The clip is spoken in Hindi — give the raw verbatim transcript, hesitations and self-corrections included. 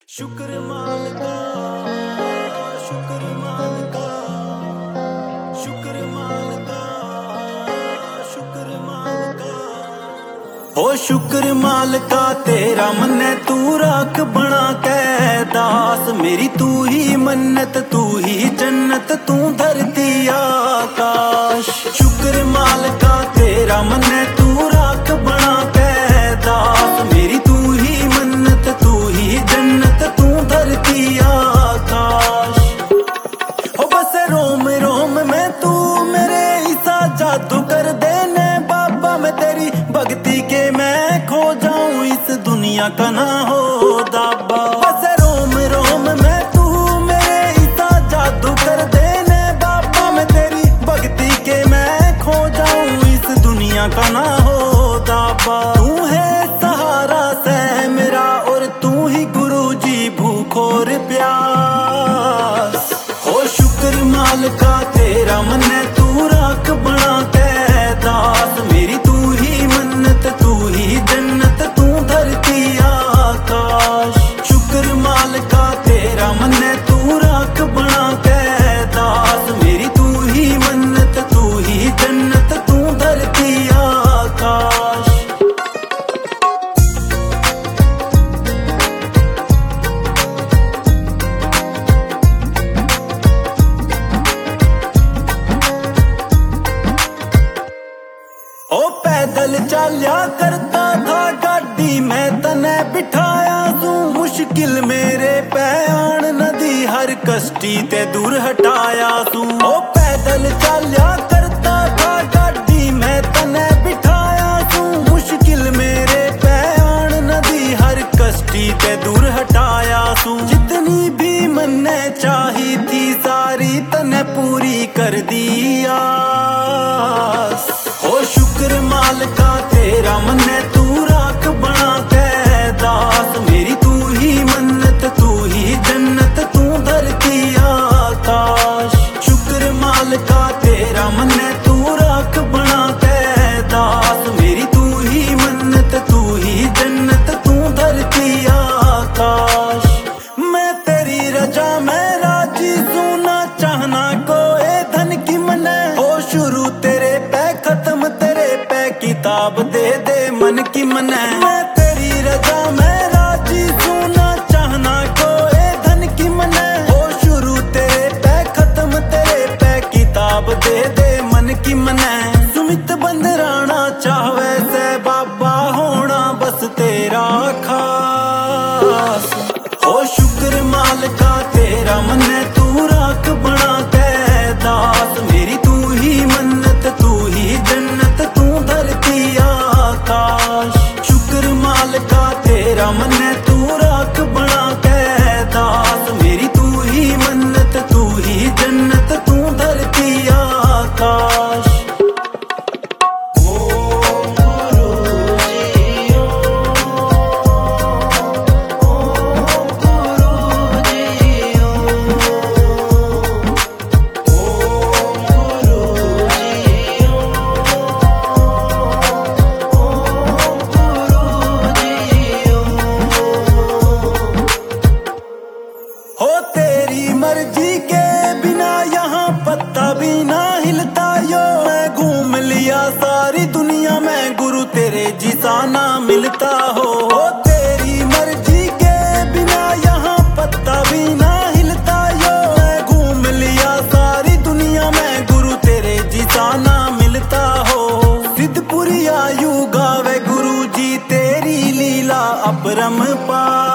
शुक्र मालिका, शुक्र मालिका, शुक्र मालिका, शुक्र मालिका। ओ शुक्र मालिका तेरा मन्ने तू राख बना के दास, मेरी तू ही मन्नत तू ही जन्नत तू धरती आकाश। शुक्र मालिका तेरा मन्ने तू राख बना के दास, मेरी तू ही मन्नत तू ही जन्नत तू धरती आकाश। ओ बस रोम रोम में तू मेरे ईसा जादू कर देने बाबा, मैं तेरी भक्ति के मैं खो जाऊं इस दुनिया का ना हो दाबा। बस रोम रोम में तू मेरे ईसा जादू कर देने बाबा, मैं तेरी भक्ति के मैं खो जाऊं इस दुनिया का ना हो दाबा। तू है सहारा से मेरा और तू ही गुरु जी भूख और प्यास। हो शुक्र मालिका तेरा मन्ने तू राख बना के दास, मेरी तू ही मन्नत तू ही जन्नत तू धरती आकाश। शुक्र मालिका तेरा मन्ने तू राख बना के दास, मेरी तू ही मन्नत तू ही जन्नत तू धरती आकाश। ओ पैदल चाल्या करता था गाड़ी में तने बिठाया तू, मुश्किल मेरे पे आन नदी हर कष्टी ते दूर हटाया तू। ओ पैदल चाल्या करता था गाड़ी में तने बिठाया तू, मुश्किल मेरे पे आन नदी हर कष्टी ते दूर हटाया तू। जितनी भी मन्ने चाही थी सारी तने पूरी कर दिया। ओ शुक्र मालिका तेरा मन्ने तू राख बना के दास, मेरी तू ही मन्नत तू ही जन्नत तू धरती आकाश। शुक्र मालिका तेरा मन्ने तू राख बना के दास, मेरी तू ही मन्नत तू ही जन्नत तू धरती आकाश। मैं तेरी रजा में राजी सुना चाहना कोई धन की मने, हो शुरू तेरे पे खत्म तेरे पे किताब दे दे मन की मने। मैं तेरी रजा में राजी सुना चाहना कोई धन की मने, हो शुरू तेरे पे खत्म तेरे पे किताब दे दे मन की मने। सुमित बंदराना चाहवे से बाबा होना बस तेरा खास। ओ शुक्र मालिका तेरा मन्ने तू राख बना के दास, मेरी तू ही मन्नत तू ही जन्नत तू धरती आकाश। शुक्र मालिका तेरा मन्ने तू राख बना के दास, मेरी तू ही मन्नत तू ही जन्नत तू धरती आकाश। हो तेरी मर्जी के बिना यहाँ पत्ता भी ना हिलता यो, मैं घूम लिया सारी दुनिया में गुरु तेरे जिसा ना मिलता हो। हो तेरी मर्जी के बिना यहाँ पत्ता भी ना हिलता यो, मैं घूम लिया सारी दुनिया में गुरु तेरे जिसा ना मिलता हो। सिद्धपुरी आयु गावे गुरु जी तेरी लीला अपरम पा